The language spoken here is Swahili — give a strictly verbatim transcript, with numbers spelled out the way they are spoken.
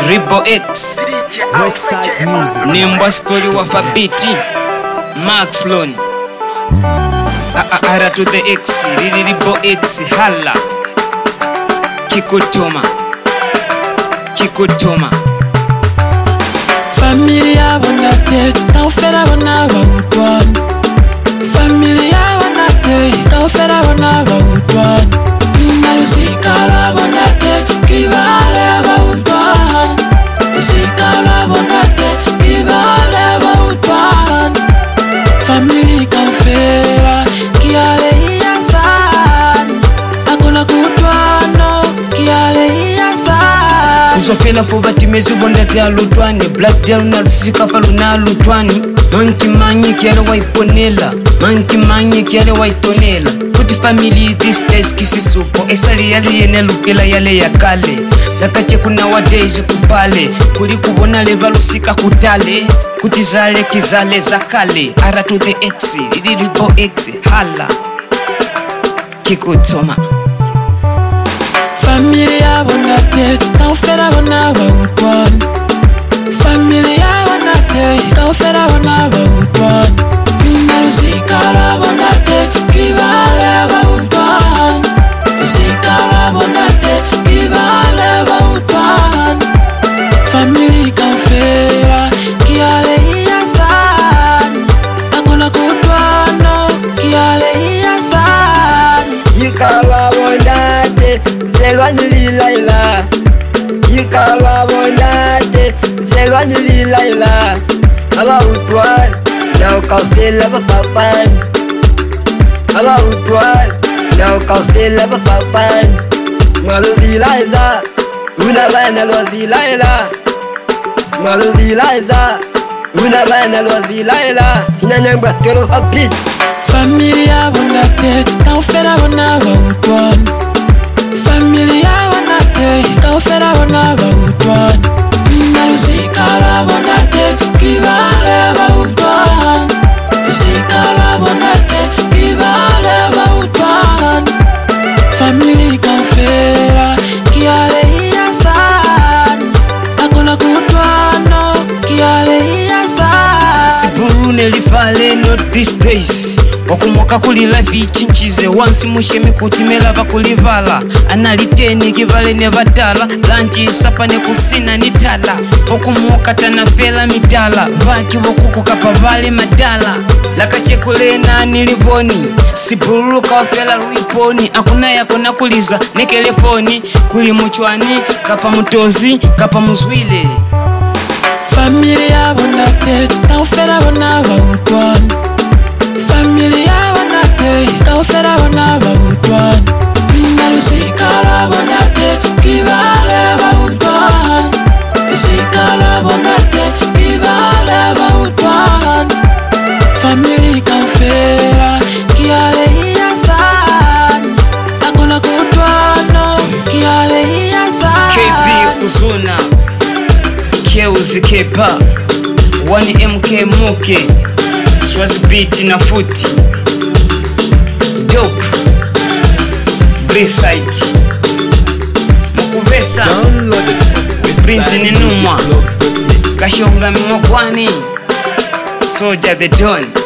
Ribo X Nimba story wa Fabiti Max Lone Ara to the X Ribo X Hala Kikutoma Kikutoma Familia bonate Kaufera bona bautwan Familia bonate Kaufera bona bautwan Malusikala bonate Kivale bautwan Sikala bonate Kivale bautwan Familia kaufera Kiale iasan Akuna kutwano Kiale iasan Uzofela fubati mezi bondate alutwani Black Del na lusika palu na alutwani Manki manyi kiale waiponela Manki manyi kiale waitonela Kuti family these days kisi supo Esali yali yene lupila yale ya kale Lakache kuna wadeji kupale Kuli kubona leva lusika kutale Kuti zale kizale za kale Ara to the X Ribo X Hala Kikutoma Familia bonate Kaufera bona bautwan Familia bonate Kaufera bona bautwan Malusikala bonate Kivale bautwan Sikala bonate Kivale bautwan Familia kaufera Kiale iasan Akuna kutwano Kiale iasan Yikala bonate Zelwani lilaila Yikala bonate Zelwani lilaila Aba utwai Na ukafila bapapani Aba utwai Na ukafila bapapani Malu lilaila Una bana lo lilaila Malu lilaila Una bana lo lilaila Inanyangwa kero habit Familia bonate Kaufera bona bautwan Familia bonate Kaufera bona bautwan Malusikala bonate Kivale bautwan Sikala bonate Kivale bautwan Familia kaufera Kiale iasan Akuna kutwano Kiale iasan Siburu nelifale not these days Wakumoka kuli life ichinchize Wansi mushemi kutimela bakulivala Analiteni kivale nevatala Lanchi isapa nekusina nitala Wakumoka tanafela mitala Vaki wakuku kapavale madala Lakache kule na niliboni Siburu kawafela ruiponi Akuna yako nakuliza nekelefoni Kuli muchwani kapa mutozi kapa muzwile Familia bonate Kaufera bona bautwan Familia bonate Kaufera bona bautwan Malusikala bonate Kivale bautwan Sikala bonate Kivale bautwan Familia kaufera Kiale iasan Akuna kutwano Kiale iasan K B Uzuna Keuzi Kepa Wani M K Muke Swazi Beat na Futi Dope Brisite Mukuvesa Prince Ninuma Kashonga Mwakwani Soja the Don